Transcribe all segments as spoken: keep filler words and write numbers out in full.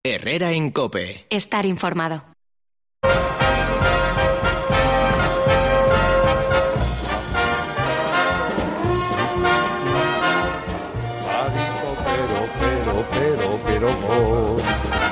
Herrera en COPE. Estar informado. Pero, pero, pero, pero...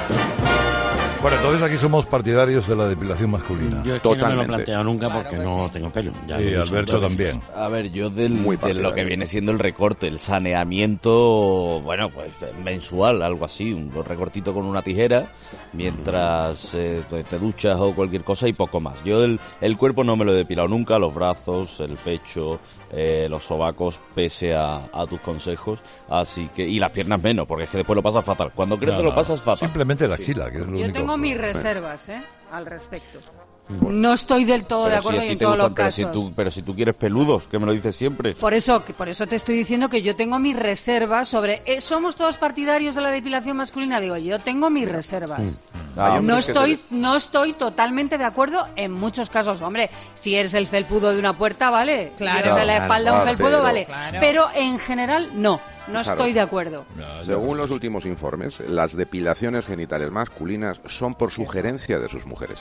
Bueno, entonces aquí somos partidarios de la depilación masculina. Yo es que Totalmente. no me lo he planteado nunca porque no tengo pelo. Ya y Alberto también. A ver, yo del, de lo que viene siendo el recorte, el saneamiento, bueno, pues mensual, algo así, un recortito con una tijera, mientras eh, te duchas o cualquier cosa y poco más. Yo el, el cuerpo no me lo he depilado nunca, los brazos, el pecho, eh, los sobacos, pese a, a tus consejos, así que y las piernas menos, porque es que después lo pasas fatal. Cuando crees no, que lo no, pasas fatal. Simplemente la axila, que es lo Yo único. tengo mis reservas, ¿eh? Al respecto. No estoy del todo pero de acuerdo si y en te todos gustan, los pero casos. Si tú, pero si tú quieres peludos, que me lo dices siempre. Por eso, que por eso te estoy diciendo que yo tengo mis reservas sobre... Eh, ¿Somos todos partidarios de la depilación masculina? Digo, yo tengo mis reservas. Ah, no, estoy, no estoy totalmente de acuerdo en muchos casos. Hombre, si eres el felpudo de una puerta, vale. Claro. Si eres en la espalda Claro, un felpudo, pero- vale. Claro. Pero en general, no. No Claro. estoy de acuerdo. No, Según yo- los últimos informes, las depilaciones genitales masculinas son por sugerencia de sus mujeres.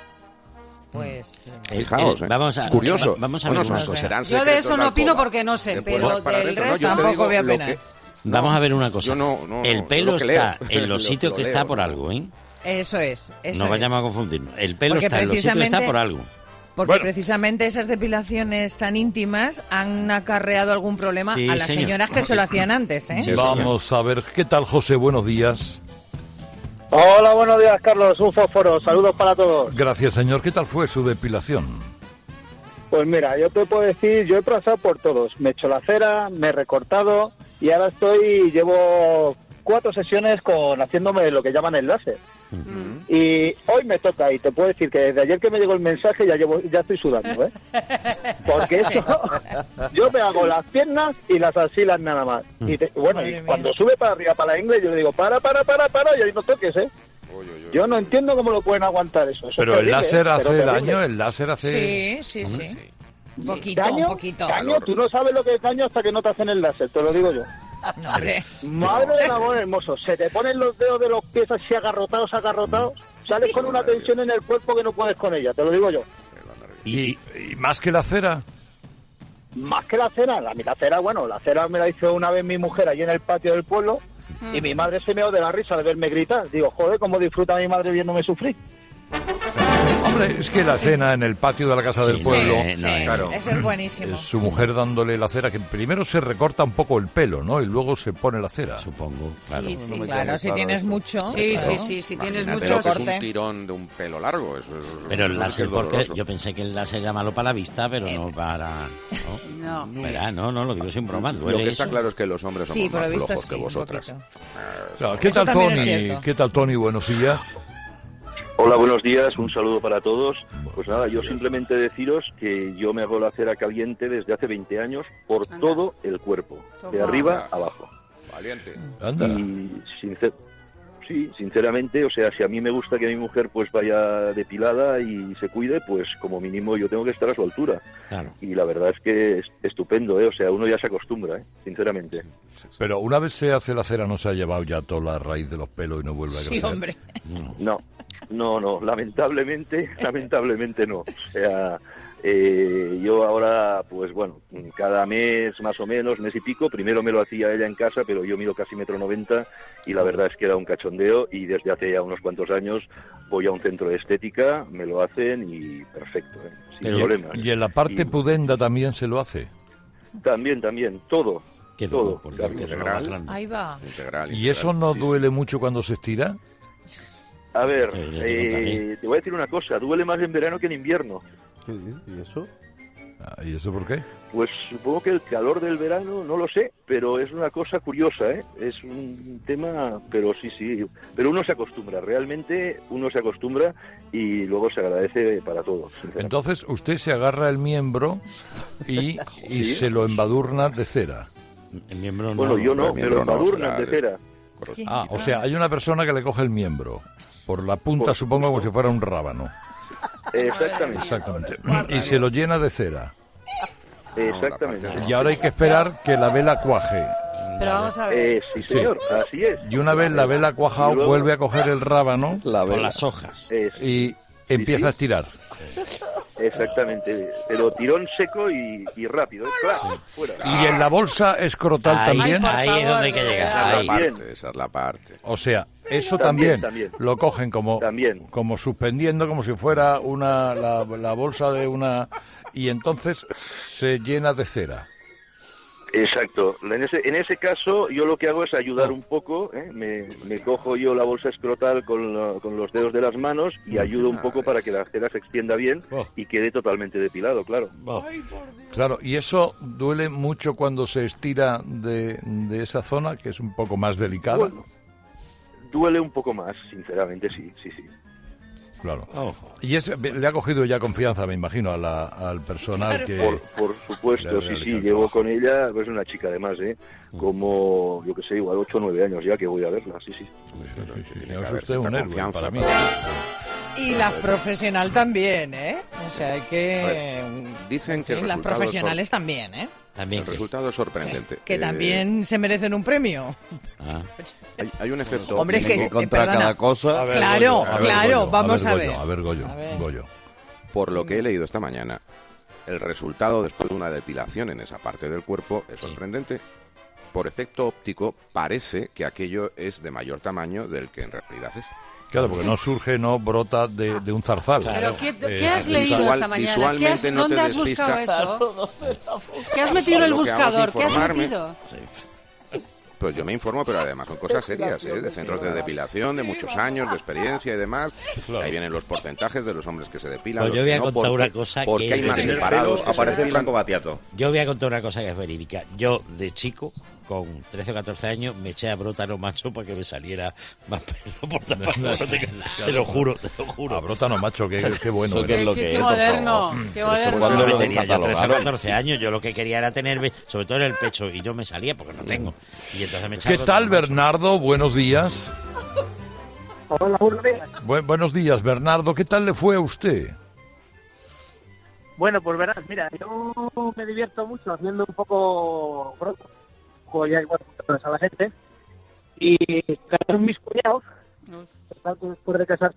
Pues... El- Fijaos, el- ¿eh? vamos a- Es curioso. va- vamos a ver Bueno, una son- cosa. serán Yo de secretos eso de no opino alcoba. porque no sé, De pero puertas para del adentro, resto... yo te Tampoco digo voy a lo opinar. que- Vamos no, a ver una cosa. yo no- no- el pelo lo que está leo. en los Lo- sitios lo que leo, está por no. algo, ¿eh? Eso es. Eso No vayamos a es. confundirnos. El pelo Porque está en los sitios que está precisamente- por algo. Porque Bueno. precisamente esas depilaciones tan íntimas han acarreado algún problema Sí, a las señor. señoras que se lo hacían antes, ¿eh? Sí. Vamos a ver, ¿qué tal, José? Buenos días. Hola, buenos días, Carlos. Un fósforo. Saludos para todos. Gracias, señor. ¿Qué tal fue su depilación? Pues mira, yo te puedo decir, yo he pasado por todos. Me he hecho la cera, me he recortado y ahora estoy, llevo cuatro sesiones con haciéndome lo que llaman el láser. Y hoy me toca y te puedo decir que desde ayer que me llegó el mensaje ya llevo, ya estoy sudando, ¿eh? Porque eso, yo me hago las piernas y las axilas nada más. Y te- bueno, Madre y mía. cuando sube para arriba, para la inglés, yo le digo, para, para, para, para, y ahí no toques, ¿eh? Uy, uy, uy. Yo no entiendo cómo lo pueden aguantar eso. Eso Pero es el terrible, láser ¿eh? hace Pero terrible. daño, el láser hace... Sí, sí, sí. Un poquito, ¿Daño? un poquito. Daño, tú no sabes lo que es daño hasta que no te hacen el láser, te lo digo yo. No, hombre. Madre del amor hermoso, se te ponen los dedos de los pies así agarrotados, agarrotados, sales con una tensión en el cuerpo que no puedes con ella, te lo digo yo. Y, y más que la cera. Más que la cera, la, la cera, bueno, la cera me la hizo una vez mi mujer allí en el patio del pueblo y mi madre se meó de la risa de verme gritar. Digo, joder, cómo disfruta mi madre viéndome sufrir. Hombre, es que la cena en el patio de la casa del Sí, pueblo, sí, Sí, no, claro. eso es buenísimo. es su mujer dándole la cera, que primero se recorta un poco el pelo, ¿no? Y luego se pone la cera. Supongo, claro. Sí, sí. No me queda Claro, muy si claro tienes eso. mucho... Sí, claro. sí, sí, si tienes Imagínate mucho lo que es corte. un tirón de un pelo largo, eso es... Pero el eso láser, es porque doloroso. yo pensé que el láser era malo para la vista, pero no para... No. ¿no? ¿Verdad? No, no, lo digo sin broma. Lo Duele que está eso. claro es que los hombres somos Sí, por más lo visto flojos sí, que un vosotras. poquito. Claro, ¿qué Eso tal, también es Tony? cierto. ¿Qué tal, Tony? Buenos días. Hola, buenos días, un saludo para todos. Pues nada, yo simplemente deciros que yo me hago la cera caliente desde hace veinte años por Anda. todo el cuerpo, de Toma. arriba a abajo. Valiente. Anda. Y sincer- sí, sinceramente, o sea, si a mí me gusta que mi mujer pues vaya depilada y se cuide, pues como mínimo yo tengo que estar a su altura. Claro. Y la verdad es que es estupendo, ¿eh? O sea, uno ya se acostumbra, ¿eh? Sinceramente. Pero una vez se hace la cera, ¿no se ha llevado ya toda la raíz de los pelos y no vuelve a crecer? Sí, hombre. No, no, no, lamentablemente, lamentablemente no. O sea, eh, yo ahora, pues bueno, cada mes más o menos, mes y pico, primero me lo hacía ella en casa, pero yo mido casi metro noventa y la verdad es que era un cachondeo y desde hace ya unos cuantos años voy a un centro de estética, me lo hacen y perfecto, ¿eh? sin Pero- problemas. y en la parte Y pudenda también se lo hace. también, también, todo. Quedó, todo, porque Carlos. quedó Integral. más grande. Ahí va. Integral, ¿Y eso no duele mucho cuando se estira? A ver, Sí, yo te eh, contaré. te voy a decir una cosa, duele más en verano que en invierno. ¿Y eso? Ah, ¿y eso por qué? Pues supongo que el calor del verano, no lo sé, pero es una cosa curiosa, ¿eh? Es un tema, pero sí, sí, pero uno se acostumbra, realmente uno se acostumbra y luego se agradece para todo. sinceramente. Entonces usted se agarra el miembro y, y Sí. se lo embadurna de cera. El miembro no. Bueno, yo no, el me miembro lo no, embadurnan será de cera. Correcto. Ah, o sea, hay una persona que le coge el miembro. Por la punta, Por supongo, como supuesto. si fuera un rábano. Exactamente, Exactamente. Y se lo llena de cera. exactamente. Y ahora hay que esperar que la vela cuaje. Pero vamos a ver. Eh, sí, señor, Sí. así es. Y una vez la vela cuajado, Y luego- vuelve a coger el rábano La Con vela. las hojas. Es- y empieza sí. a estirar. Exactamente, pero tirón seco y, y rápido, ¿eh? Claro, fuera. Y en la bolsa escrotal Ahí, también. Ay, por ahí es favor, donde hay que de llegar. Esa es Ahí. la Bien. parte, esa es la parte. O sea, eso También, también, también. lo cogen como, También. como suspendiendo, como si fuera una la, la bolsa de una... Y entonces se llena de cera. Exacto. En ese, en ese caso, yo lo que hago es ayudar un poco, ¿eh? me, me cojo yo la bolsa escrotal con, la- con los dedos de las manos y ayudo un poco para que la cera se extienda bien Oh. y quede totalmente depilado, claro. Oh, Claro, y eso duele mucho cuando se estira de, de esa zona, que es un poco más delicada. Bueno, duele un poco más, sinceramente, sí, sí, sí. Claro. oh. Y es, le ha cogido ya confianza, me imagino, a la- al personal que... Por, por supuesto, Le sí, realiza sí, el llevo trabajo. con ella, pues una chica además, ¿eh? Como, yo que sé, igual ocho o nueve años ya que voy a verla, sí, sí. Sí, sí, sí, Tiene es que haber usted un cierta héroe confianza para mí. Y la profesional también, ¿eh? O sea, hay que... Dicen en que el fin, las resultado profesionales también, ¿eh? También. El resultado es sorprendente. Que Eh, también se merecen un premio. Ah. Hay, hay un efecto... Hombre, es Tienen que- que contra perdona. cada cosa. A ver, Claro, Goyo, a ver, claro, Goyo, vamos a ver, ver. Goyo, a ver, Goyo, A ver. Goyo. Por lo que he leído esta mañana, el resultado después de una depilación en esa parte del cuerpo es Sí. sorprendente. Por efecto óptico, parece que aquello es de mayor tamaño del que en realidad es. Claro, porque no surge, no brota de, de un zarzal. ¿Pero qué, qué Eh, has leído visual- esta mañana? ¿Qué has- visualmente no te ¿Dónde has buscado despista. eso? ¿Qué has metido en el Lo que hago es buscador? ¿Qué has informarme. metido? Pues yo me informo, pero además son cosas serias, ¿eh? De centros de depilación, de muchos años, de experiencia y demás. Ahí vienen los porcentajes de los hombres que se depilan. Pues los yo voy que a no, contar porque- una cosa porque que hay es más verídica. separados que se Aparece depilan. Franco Battiato. Yo voy a contar una cosa que es verídica. Yo, de chico, con trece o catorce años, me eché a brótano macho para que me saliera más pelo por taparlo. Te lo juro, te lo juro. Ah, brótano macho, qué, qué bueno. Eso que ¿eh? es lo Qué- que qué es, por moderno, favor. qué Pero moderno. eso cuando Cuando lo me tenía yo trece o catalogaron. catorce años, yo lo que quería era tener, sobre todo en el pecho, y no me salía porque no tengo. Y entonces me echaba ¿Qué tal, brótano macho. Bernardo? Buenos días. Hola, buenos días. Bu- buenos días, Bernardo. ¿Qué tal le fue a usted? Bueno, pues verás, mira, yo me divierto mucho haciendo un poco broto, juego ya igual a la gente, y claro, mis cuñados, total, que después de casarse,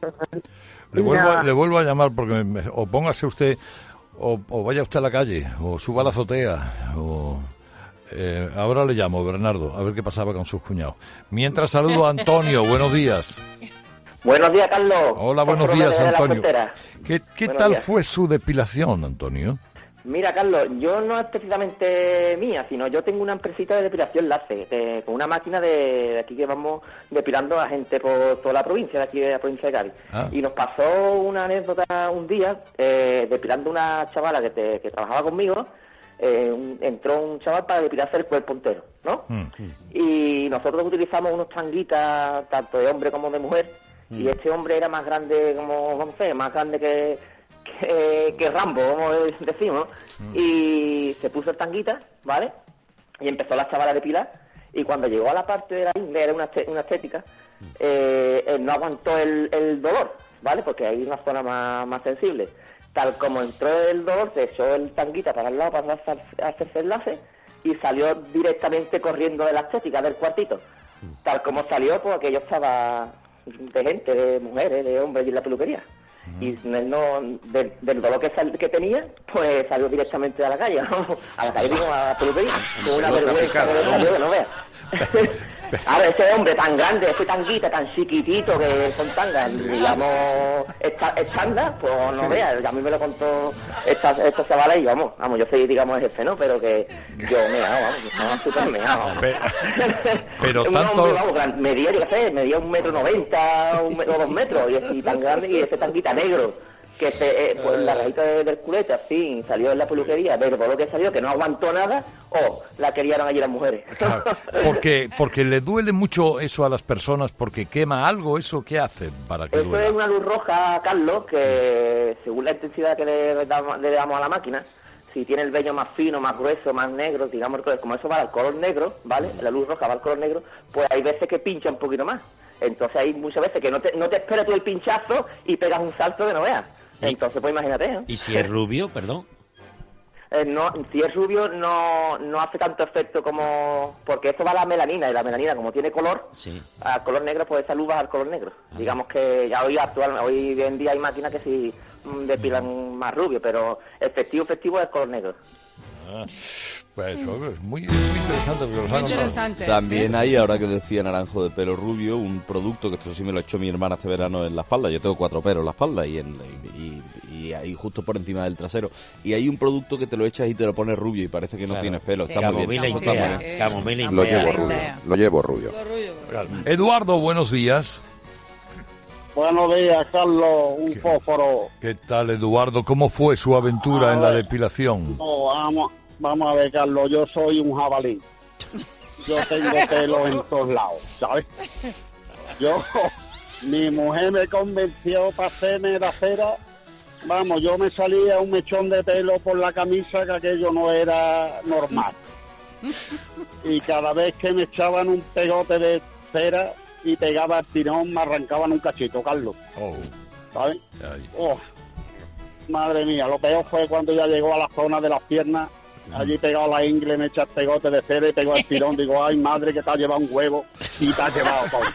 Le vuelvo, le vuelvo a llamar porque me- o póngase usted, o, o vaya usted a la calle, o suba a la azotea, o... eh, ahora le llamo, Bernardo, a ver qué pasaba con sus cuñados. Mientras saludo a Antonio, buenos días. Buenos días, Carlos. Hola, buenos Otro días, desde la Antonio. frontera. ¿Qué, qué Buenos tal días. fue su depilación, Antonio? Mira, Carlos, yo no es precisamente mía, sino yo tengo una empresita de depilación láser, de- con una máquina de, de aquí que vamos depilando a gente por toda la provincia, de aquí de la provincia de Cádiz. Ah. Y nos pasó una anécdota un día, eh, depilando una chavala que, te- que trabajaba conmigo, eh, un- entró un chaval para depilarse el cuerpo entero, ¿no? Mm. Y nosotros utilizamos unos tanguitas, tanto de hombre como de mujer, y este hombre era más grande, como, no sé, más grande que, que, que Rambo, como decimos, y se puso el tanguita, ¿vale? Y empezó la chavala a depilar, y cuando llegó a la parte de la ingle, era una, este- una estética, eh, él no aguantó el, el dolor, ¿vale? Porque hay una zona más, más sensible. Tal como entró el dolor, se echó el tanguita para el lado para hacer- hacerse el láser, y salió directamente corriendo de la estética del cuartito. Tal como salió, pues aquello estaba de gente, de mujeres, de hombres y en la peluquería. Y él no, de- del dolor que, sal- que tenía, pues salió directamente a la calle, ¿no? A la calle, digo, a la peluquería, con una vergüenza que le salió que no veas. A ver, ese hombre tan grande, ese tanguita tan chiquitito que son tangas, digamos, esta- estándar, pues no veas, a mí me lo contó esta, esta chavala y vamos, vamos, yo soy, digamos, el jefe, ¿no? Pero que yo me hago, vamos, yo estaba súper meado, vamos. Pe- Pero un tanto... hombre, vamos, gran- medía, yo qué sé, medía un metro noventa, un metro, dos metros, y, y tan grande, y ese tanguita negro, que se, eh, pues la rajita de- del culete, así, salió en la peluquería, pero todo lo que salió, que no aguantó nada, o la querían allí las mujeres. Claro, porque, porque le duele mucho eso a las personas, porque quema algo, ¿eso qué hace para que Eso es duela? una luz roja, Carlos, que según la intensidad que le damos, le damos a la máquina, si tiene el vello más fino, más grueso, más negro, digamos, como eso va al color negro, ¿vale? La luz roja va al color negro, pues hay veces que pincha un poquito más. Entonces hay muchas veces que no te, no te esperas tú el pinchazo y pegas un salto que no veas. ¿Y? Entonces, pues imagínate, ¿no? ¿Y si es rubio, perdón? eh, no, si es rubio no, no hace tanto efecto como... Porque esto va a la melanina, y la melanina como tiene color, sí. al color negro, pues esa luz va al color negro. Ajá. Digamos que ya hoy actual, hoy en día hay máquinas que sí depilan más rubio, pero efectivo, efectivo es color negro. Ah, pues eso es muy, muy interesante. Porque los muy interesante. También ¿sí? hay, ahora que decía Naranjo de pelo rubio, un producto que esto sí me lo ha hecho mi hermana este verano en la espalda. Yo tengo cuatro pelos en la espalda y, en, y, y, y ahí justo por encima del trasero. Y hay un producto que te lo echas y te lo pones rubio y parece que no claro. tienes pelo. Sí. Está muy bien. Camomila Camomila Lo llevo rubio. Lo llevo rubio. Eduardo, buenos días. Buenos días, Carlos, un ¿Qué, fósforo. ¿Qué tal, Eduardo? ¿Cómo fue su aventura a en ver, la depilación? No, vamos, vamos a ver, Carlos, yo soy un jabalí. Yo tengo pelo en todos lados, ¿sabes? Yo, mi mujer me convenció para hacerme la cera. Vamos, yo me salía un mechón de pelo por la camisa, que aquello no era normal. Y cada vez que me echaban un pegote de cera y pegaba el tirón, me arrancaban un cachito, Carlos. Oh. ¿Sabes? Oh, madre mía, lo peor fue cuando ya llegó a la zona de las piernas, allí pegado a la ingle, me echa el pegote de cera y pegó el tirón. Digo, ay, madre, que te ha llevado un huevo y te ha llevado todo.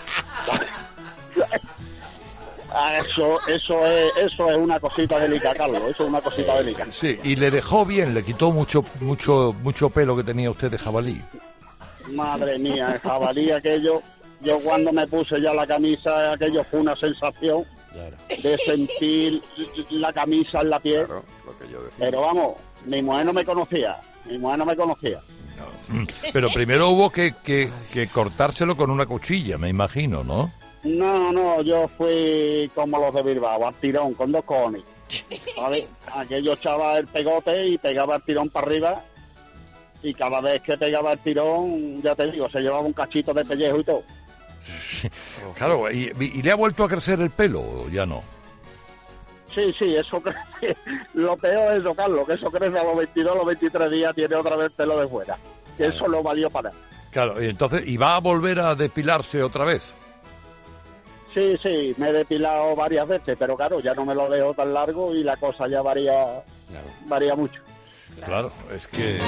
Eso, eso es, eso es una cosita delicada, Carlos, eso es una cosita delicada. Sí, y le dejó bien, le quitó mucho, mucho, mucho pelo que tenía usted de jabalí. Madre mía, el jabalí aquello, yo cuando me puse ya la camisa, aquello fue una sensación claro. de sentir la camisa en la piel. Claro, lo que yo decía. Pero vamos, mi mujer no me conocía, mi mujer no me conocía. No. Pero primero hubo que, que, que cortárselo con una cuchilla, me imagino, ¿no? No, no, yo fui como los de Bilbao, al tirón, con dos cojones. ¿Vale? Aquello echaba el pegote y pegaba el tirón para arriba. Y cada vez que pegaba el tirón, ya te digo, se llevaba un cachito de pellejo y todo. Claro, ¿y, y le ha vuelto a crecer el pelo o ya no? Sí, sí, eso crece. Lo peor es eso, Carlos, que eso crece a los veintidós, a los veintitrés días, tiene otra vez pelo de fuera. Que claro. Eso no valió para nada. Claro, y entonces, ¿y va a volver a depilarse otra vez? Sí, sí, me he depilado varias veces, pero claro, ya no me lo dejo tan largo y la cosa ya varía, claro. varía mucho. Claro, es que...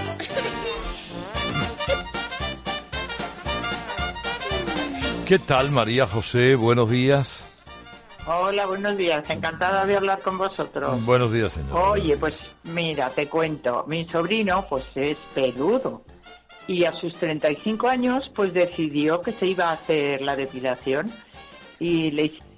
¿Qué tal, María José? Buenos días. Hola, buenos días. Encantada de hablar con vosotros. Buenos días, señor. Oye, pues mira, te cuento. Mi sobrino, pues es peludo. Y a sus treinta y cinco años, pues decidió que se iba a hacer la depilación. Y le hice...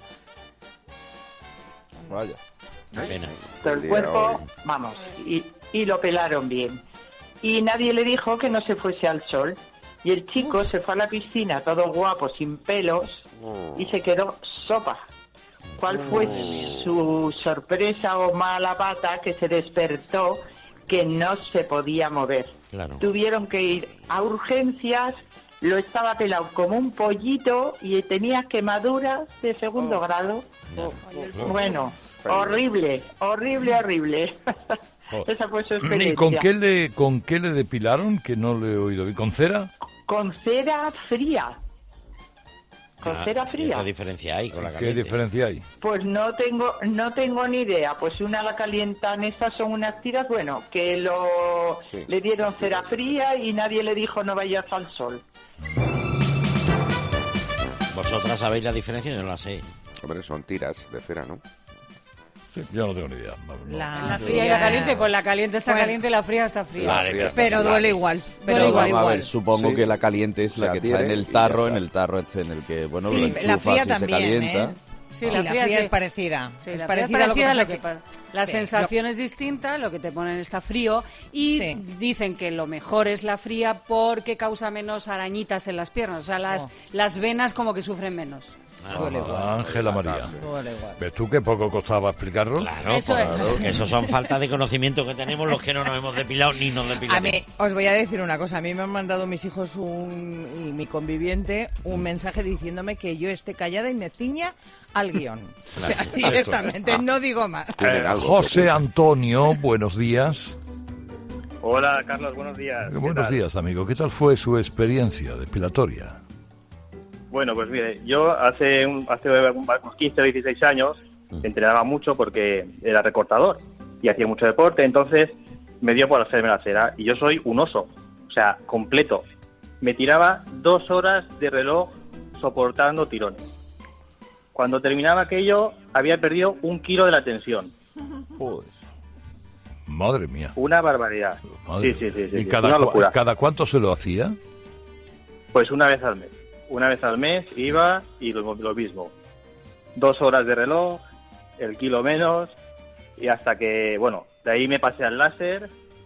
Vaya. Pena. Todo el cuerpo, vamos, y, y lo pelaron bien. Y nadie le dijo que no se fuese al sol. Y el chico se fue a la piscina todo guapo, sin pelos, y se quedó sopa. ¿Cuál fue su sorpresa o mala pata? Que se despertó que no se podía mover. Claro. Tuvieron que ir a urgencias, lo estaba pelado como un pollito y tenía quemaduras de segundo oh. grado. Oh. Bueno, horrible, horrible, horrible. Oh. Esa fue su experiencia. ¿Y con qué le, con qué le depilaron? Que no le he oído. ¿Con cera? Con cera fría. Con ah, cera fría. ¿Qué diferencia hay con la caliente? ¿Qué diferencia hay? Pues no tengo no tengo ni idea. Pues una la calientan, estas son unas tiras, bueno, que lo sí. le dieron cera fría y nadie le dijo no vayas al sol. ¿Vosotras sabéis la diferencia? Yo no la sé. Hombre, son tiras de cera, ¿no? Sí, yo no tengo ni idea. No, no. La, la fría y la caliente, pues la caliente está bueno, caliente y la fría está fría. La fría está pero fría. Duele igual. Pero no, igual, igual. Ver, supongo sí. que la caliente es la que está en el tarro, en el tarro este en el que, bueno, sí, lo enchufas la fría y también, se calienta. ¿eh? Sí, la, sí, fría, la fría sí. es parecida. Sí, es la parecida, fría es parecida a lo que, lo que pasa. La sí, sensación lo... es distinta, lo que te ponen está frío y sí. dicen que lo mejor es la fría porque causa menos arañitas en las piernas, o sea, las, oh. las venas como que sufren menos. Ángela María. ¿Ves tú qué poco costaba explicarlo? Claro, eso, claro. Es. Eso son faltas de conocimiento que tenemos los que no nos hemos depilado ni nos depilamos. A mí, os voy a decir una cosa. A mí me han mandado mis hijos un, y mi conviviente un mensaje diciéndome que yo esté callada y me ciña al guión. O sea, directamente, no digo más. Eh, José Antonio, buenos días. Hola, Carlos, buenos días. Buenos tal? días, amigo. ¿Qué tal fue su experiencia depilatoria? Bueno, pues mire, yo hace, un, hace unos quince o dieciséis años mm. entrenaba mucho porque era recortador y hacía mucho deporte, entonces me dio por hacerme la cera y yo soy un oso, o sea, completo. Me tiraba dos horas de reloj soportando tirones. Cuando terminaba aquello, había perdido un kilo de la tensión. Joder. Madre mía. Una barbaridad. Madre sí, sí, sí, sí. ¿Y sí. cada, cu- cada cuánto se lo hacía? Pues una vez al mes. Una vez al mes iba y lo, lo mismo. Dos horas de reloj, el kilo menos, y hasta que, bueno, de ahí me pasé al láser,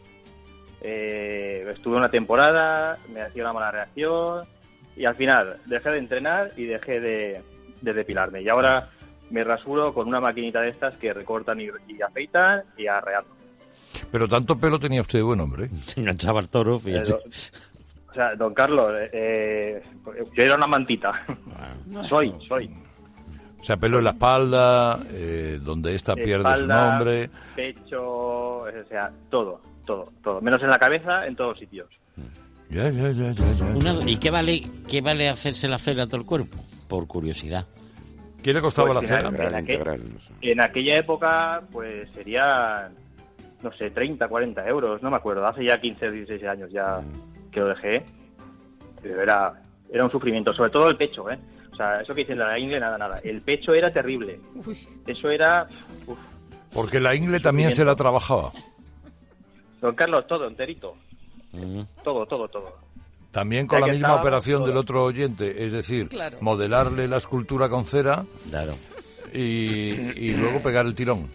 eh, estuve una temporada, me hacía una mala reacción, y al final dejé de entrenar y dejé de, de depilarme. Y ahora me rasuro con una maquinita de estas que recortan y, y afeitan y arreando. Pero tanto pelo tenía usted, buen hombre. Se enganchaba al toro, fíjate. Eh, o sea, don Carlos, eh, yo era una mantita. soy, soy. O sea, pelo en la espalda, eh, donde esta pierde Espalda, su nombre. Pecho, o sea, todo, todo, todo. Menos en la cabeza, en todos sitios. Ya, ya, ya, ya, ya. Una- ¿Y qué vale, qué vale hacerse la cera a todo el cuerpo? Por curiosidad. ¿Qué le costaba Pues la en, cera? en, aquel- en aquella época, pues sería, no sé, treinta, cuarenta euros, no me acuerdo. Hace ya quince, dieciséis años ya que lo dejé. Pero era, era un sufrimiento, sobre todo el pecho, ¿eh? O sea, eso que dicen de la ingle, nada, nada. El pecho era terrible. Eso era... Uf. Porque la ingle también se la trabajaba. Don Carlos, todo, enterito. Todo, todo, todo. También con Ya la que misma estaba, operación todo. del otro oyente, es decir, Claro. modelarle la escultura con cera Claro. y, y luego pegar el tirón.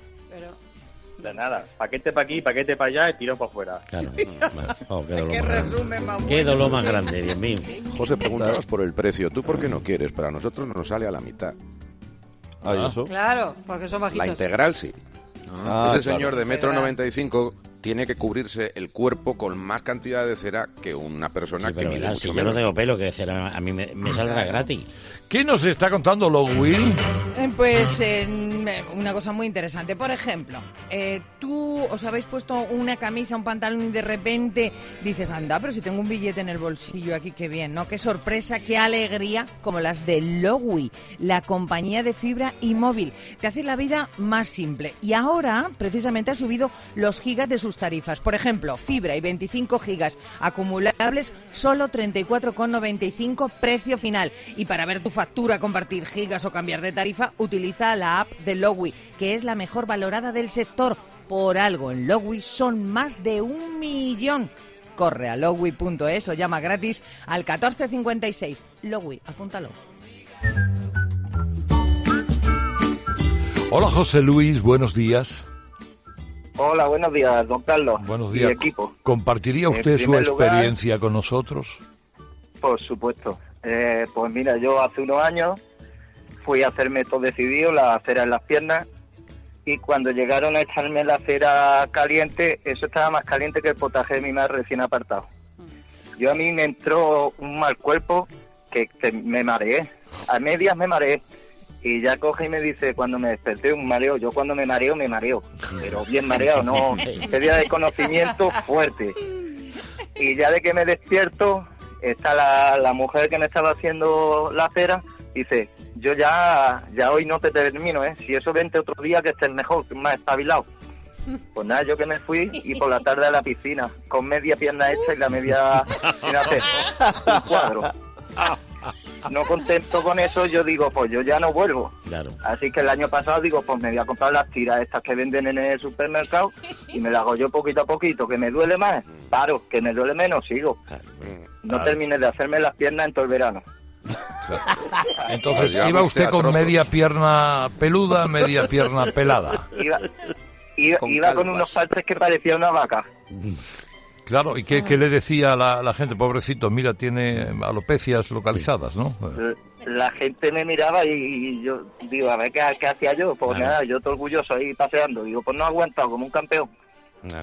De nada. Paquete para aquí, paquete para allá y tiro para afuera. Claro. Oh, qué dolor Qué más grande. resumen más Qué bueno. dolor más grande, Dios mío. José, preguntabas por el precio. ¿Tú por qué no quieres? Para nosotros nos sale a la mitad. Ah, ¿y eso? Claro, porque son bajitos. La integral sí. Ah, Ese claro. señor de metro noventa y cinco tiene que cubrirse el cuerpo con más cantidad de cera que una persona Sí, que pero mide verás, mucho si yo menos. no tengo pelo, que cera a mí me, me saldrá gratis. ¿Qué nos está contando Lowell? Eh, Pues eh, una cosa muy interesante. Por ejemplo, eh, tú os habéis puesto una camisa, un pantalón y de repente dices, anda, pero si tengo un billete en el bolsillo aquí, qué bien, ¿no? Qué sorpresa, qué alegría, como las de Lowy, la compañía de fibra y móvil. Te hace la vida más simple. Y ahora, precisamente, ha subido los gigas de sus tarifas. Por ejemplo, fibra y veinticinco gigas acumulables, solo treinta y cuatro con noventa y cinco precio final. Y para ver tu factura, compartir gigas o cambiar de tarifa, utiliza la app de Lowy, que es la mejor valorada del sector. Por algo, en Lowy son más de un millón. Corre a lowy punto es o llama gratis al catorce cincuenta y seis. Lowy, apúntalo. Hola José Luis, buenos días. Hola, buenos días, don Carlos. Buenos y días. equipo. ¿Compartiría En usted su primer lugar- experiencia con nosotros? Por supuesto. Eh, pues mira, yo hace unos años fui a hacerme todo decidido, la cera en las piernas, y cuando llegaron a echarme la cera caliente, eso estaba más caliente que el potaje de mi madre recién apartado. Yo a mí me entró un mal cuerpo que, que me mareé, a medias me mareé, y ya coge y me dice, cuando me desperté, un mareo, yo cuando me mareo, me mareo, pero bien mareado, no, pérdida de conocimiento fuerte. Y ya de que me despierto, está la, la mujer que me estaba haciendo la cera, dice, yo ya ya hoy no te termino, ¿eh? Si eso vente otro día que estés mejor, más espabilado. Pues nada, yo que me fui y por la tarde a la piscina, con media pierna hecha y la media sin hacer un cuadro. No contento con eso, yo digo, pues yo ya no vuelvo. Claro. Así que el año pasado digo, pues me voy a comprar las tiras estas que venden en el supermercado y me las hago yo poquito a poquito. ¿Que me duele más? Paro. ¿Que me duele menos? Sigo. No Claro. terminé de hacerme las piernas en todo el verano. Entonces, Llegamos ¿iba usted a con trozos. media pierna peluda, media pierna pelada? Iba, iba, Con iba con calvas. unos parches que parecía una vaca. Claro, ¿y qué, qué le decía la, la gente? Pobrecito, mira, tiene alopecias localizadas, ¿no? La gente me miraba y yo digo, a ver, ¿qué, qué hacía yo? Pues Claro. nada, yo todo orgulloso ahí paseando. Digo, pues no he aguantado como un campeón. Claro.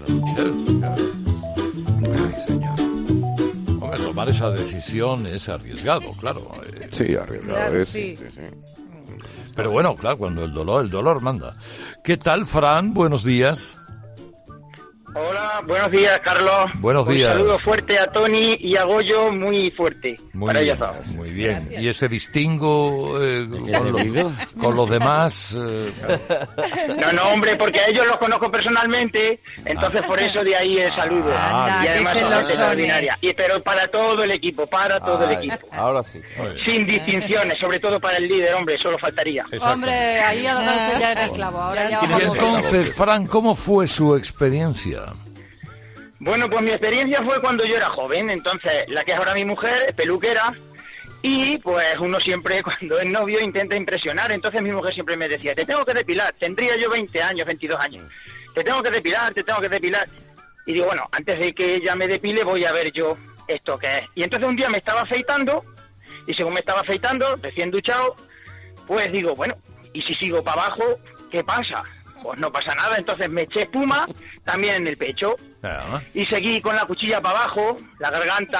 Hombre, tomar esa decisión es arriesgado, claro. eh, Sí, arriesgado Claro, es. sí. sí, sí. Pero bueno, claro, cuando el dolor, el dolor manda. ¿Qué tal, Fran? Buenos días. Hola, buenos días, Carlos. Buenos días. Un saludo fuerte a Tony y a Goyo, muy fuerte. Muy para bien, ellos dos. muy bien. Y ese distingo eh, con, los, con los demás... Eh... No, no, hombre, porque a ellos los conozco personalmente, entonces por eso de ahí el saludo. Ah, y además son los gente extraordinaria. Y, pero para todo el equipo, para todo Ay, el equipo. Ahora sí. Sin distinciones, sobre todo para el líder, hombre, solo faltaría. Hombre, ahí a donde ya era esclavo. Ahora ya Y vamos. entonces, Fran, ¿cómo fue su experiencia? Bueno, pues mi experiencia fue cuando yo era joven, entonces la que es ahora mi mujer es peluquera y pues uno siempre cuando es novio intenta impresionar, entonces mi mujer siempre me decía, te tengo que depilar, tendría yo veinte años, veintidós años, te tengo que depilar, te tengo que depilar. Y digo, bueno, antes de que ella me depile voy a ver yo esto que es. Y entonces un día me estaba afeitando y según me estaba afeitando, recién duchado, pues digo, bueno, ¿y si sigo para abajo, qué pasa? Pues no pasa nada, entonces me eché espuma también en el pecho y seguí con la cuchilla para abajo, la garganta,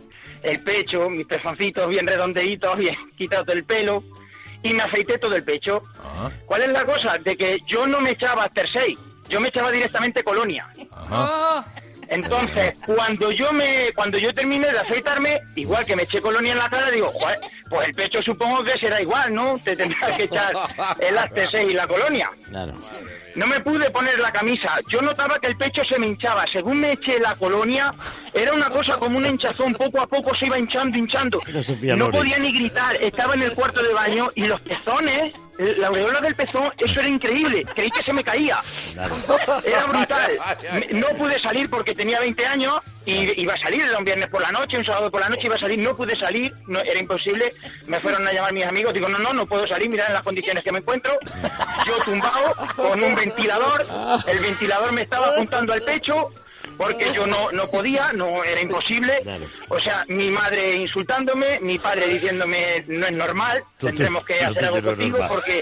el pecho, mis pezoncitos bien redondeitos, bien quitados del pelo y me afeité todo el pecho. Ajá. ¿Cuál es la cosa? De que yo no me echaba After Shave, yo me echaba directamente colonia. Ajá. Entonces, cuando yo me cuando yo terminé de afeitarme, igual que me eché colonia en la cara, digo, joder, pues el pecho supongo que será igual, ¿no? Te tendrás que echar el After Shave y la colonia. Claro. No me pude poner la camisa. Yo notaba que el pecho se me hinchaba. Según me eché la colonia, era una cosa como un hinchazón. Poco a poco se iba hinchando, hinchando. No podía ni gritar. Estaba en el cuarto de baño y los pezones, la aureola del pezón, eso era increíble. Creí que se me caía. Era brutal. No pude salir porque tenía veinte años y iba a salir. Era un viernes por la noche, un sábado por la noche iba a salir. No pude salir, no, era imposible. Me fueron a llamar mis amigos. Digo, no, no, no puedo salir. Mirad en las condiciones que me encuentro. Yo tumbado con un ventilador. El ventilador me estaba apuntando al pecho porque yo no, no podía, no era imposible. O sea, mi madre insultándome, mi padre diciéndome no es normal, tendremos que hacer algo contigo porque...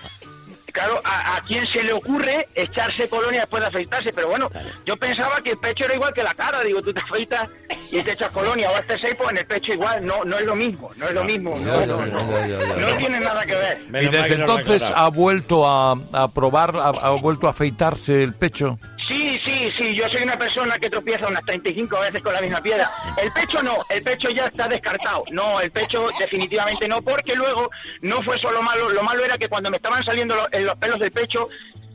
Claro, ¿a, ¿a quién se le ocurre echarse colonia después de afeitarse? Pero bueno, yo pensaba que el pecho era igual que la cara. Digo, tú te afeitas y te echas colonia o haces seis, pues en el pecho igual. No, no es lo mismo, no es lo mismo. No, no, no, no tiene nada que ver. Y desde entonces ha vuelto a, a probar, ha, ha vuelto a afeitarse el pecho. Sí, sí, sí, yo soy una persona que tropieza unas treinta y cinco veces con la misma piedra. El pecho no, el pecho ya está descartado. No, el pecho definitivamente no, porque luego no fue solo malo, lo malo era que cuando me estaban saliendo los, los pelos del pecho,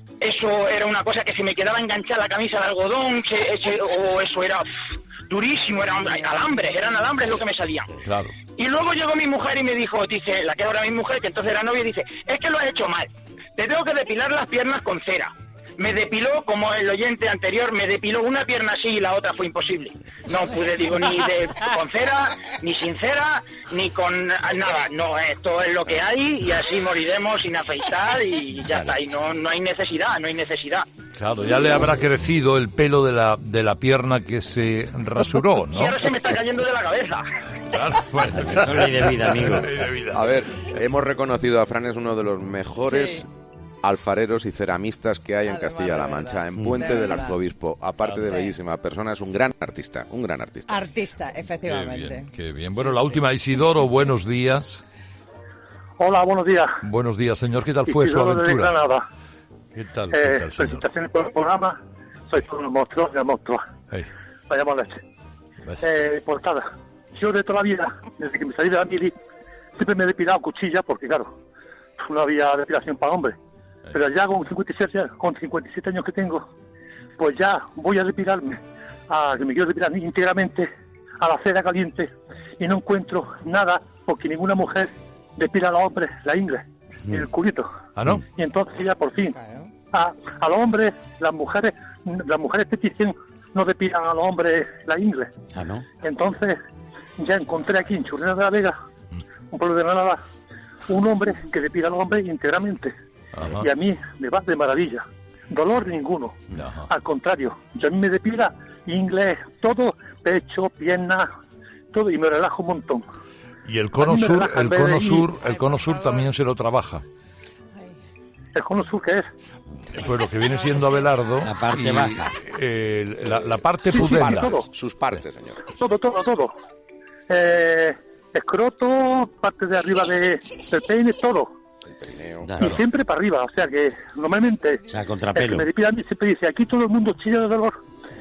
eso era una cosa que se me quedaba enganchada la camisa de algodón, se, se, o eso era pff, durísimo, eran alambres, eran alambres lo que me salían. Claro. Y luego llegó mi mujer y me dijo, dice, la que ahora mi mujer, que entonces era novia, dice, es que lo has hecho mal, te tengo que depilar las piernas con cera. Me depiló, como el oyente anterior, me depiló una pierna así y la otra fue imposible. No pude, digo, ni de, con cera, ni sin cera, ni con nada. No, esto es lo que hay y así moriremos sin afeitar y ya está. Y no, no hay necesidad, no hay necesidad. Claro, ya le habrá crecido el pelo de la de la pierna que se rasuró, ¿no? Y ahora se me está cayendo de la cabeza. Claro, bueno, Eso es ley de vida, amigo. A ver, hemos reconocido a Fran es uno de los mejores... Sí. alfareros y ceramistas que hay en Castilla-La Mancha, en Puente del Arzobispo. Aparte de bellísima persona, es un gran artista, un gran artista. Artista, efectivamente. Qué bien, qué bien. Bueno, la última, Isidoro, buenos días. Hola, buenos días. Buenos días, señor. ¿Qué tal fue Isidoro su aventura? De Granada. ¿Qué tal, eh, qué tal, señor? Felicitaciones por el programa. Soy todo un monstruo, de monstruo. Hey. Vaya leche. Eh, pues nada, yo de toda la vida, desde que me salí de la mili, siempre me he depilado cuchilla, porque claro, no había depilación para hombres. Pero ya con cincuenta y siete, con cincuenta y siete años que tengo, pues ya voy a depilarme, a, que me quiero depilar íntegramente a la cera caliente y no encuentro nada porque ninguna mujer depila a los hombres la ingle y el culito. ¿Ah, no? Y entonces ya por fin, a, a los hombres, las mujeres, las mujeres petición no depilan a los hombres la ingle. ¿Ah, no? Entonces ya encontré aquí en Churrera de la Vega, un pueblo de Granada, un hombre que depila a los hombres íntegramente. Ajá. Y a mí me va de maravilla, dolor ninguno. Ajá. Al contrario, yo a mí me depila inglés, todo, pecho, piernas, todo, y me relajo un montón. Y el cono sur, el cono sur, el cono sur también se lo trabaja. ¿El cono sur qué es? Pues lo que viene siendo Abelardo. La parte y, baja. Eh, la, la parte sí, pudenda. Sí, todo. Sus partes, señor. Todo, todo, todo. Eh, escroto, parte de arriba de, del peine, todo. Claro. Y siempre para arriba, o sea que normalmente o sea, contrapelo. El que me depila a mí siempre dice, aquí todo el mundo chilla de dolor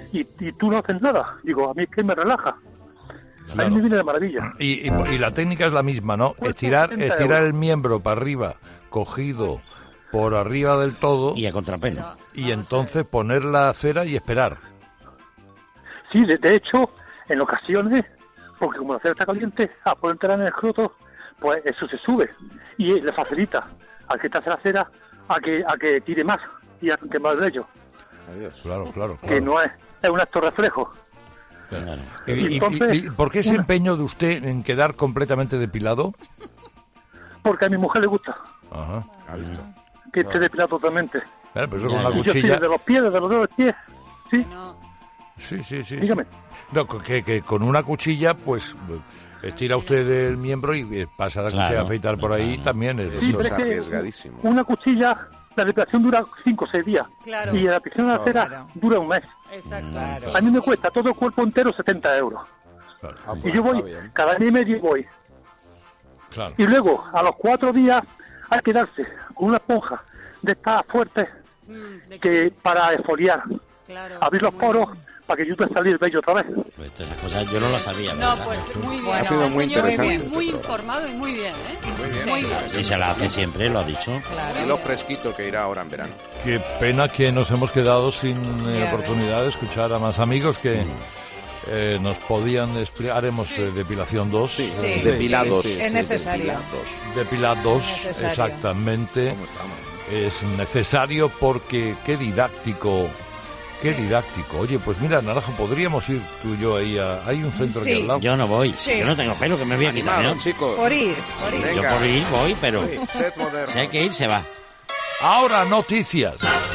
y, y tú no haces nada. Digo, a mí es que me relaja. Claro. A mí me viene de maravilla. Y, y, y la técnica es la misma, ¿no? Estirar, estirar el miembro para arriba, cogido por arriba del todo. Y a contrapelo. Y entonces poner la cera y esperar. Sí, de, de hecho, en ocasiones, porque como la cera está caliente, a ponértela en el escroto, pues eso se sube. Y le facilita al que te hace la cera a que, a que tire más y a que más el vello. Claro, claro, claro. Que no es, es un acto reflejo. Claro. ¿Y, y, Entonces, y, y ¿Por qué ese una... empeño de usted en quedar completamente depilado? Porque a mi mujer le gusta. Ajá. Que esté depilado totalmente. Claro, pero eso con una cuchilla... Desde los pies, desde los dedos de pies. Sí. Sí, sí, sí. Dígame. Sí. No, que, que con una cuchilla, pues... Estira usted el miembro y pasa la cuchilla claro, a afeitar por ahí, claro. También es, sí, eso es arriesgadísimo. Una cuchilla, la depilación dura cinco o seis días. Claro. Y la depilación de la cera claro. dura un mes. Exacto. Claro. A mí me cuesta todo el cuerpo entero setenta euros. Claro. Ah, y yo voy, cada día y medio voy. Claro. Y luego, a los cuatro días, hay que darse con una esponja de estas fuertes mm, de que para exfoliar. Claro. Abrir los poros. Bien. Para que yo te salir el vello otra vez. Pues estas cosas yo no las sabía. No, ¿verdad? Pues muy bien. Ha sido muy interesante. Muy, muy informado y muy bien, ¿eh? Muy bien. Muy bien. Si se la hace siempre, lo ha dicho. Claro. Y lo fresquito que irá ahora en verano. Qué pena que nos hemos quedado sin eh, oportunidad de escuchar a más amigos que eh, nos podían explicar. Haremos eh, depilación dos. Sí, sí. sí. Depilados. Sí, sí, sí. Es necesario. Depilados, exactamente. Es necesario porque qué didáctico. Qué didáctico. Oye, pues mira, Naranjo, podríamos ir tú y yo ahí a... Hay un centro sí. aquí al lado. Yo no voy. Sí. Yo no tengo pelo, que me voy a quitar, ¿no? Chicos. Por ir. Por ir. Yo por ir voy, pero... Si hay que ir, se va. Ahora, noticias.